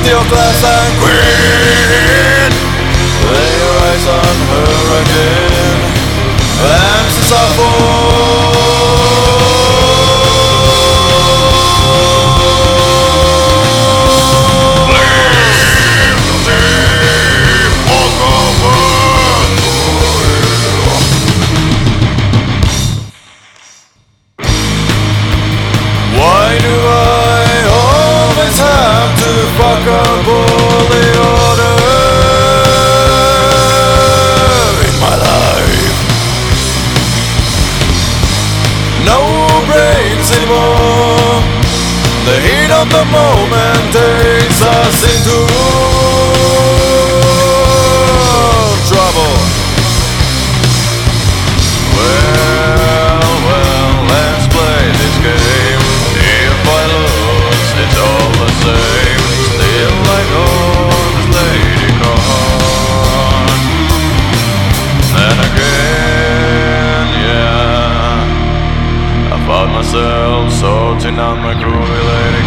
your class and queen. Lay your eyes on her again, and since I why do I always have to fuck up all the order in my life? No brains anymore. The heat of the moment takes us into trouble. Well, let's play this game. If I lose, it's all the same. Still I know this lady gone. Then again, yeah, I found myself sorting out my groovy lady.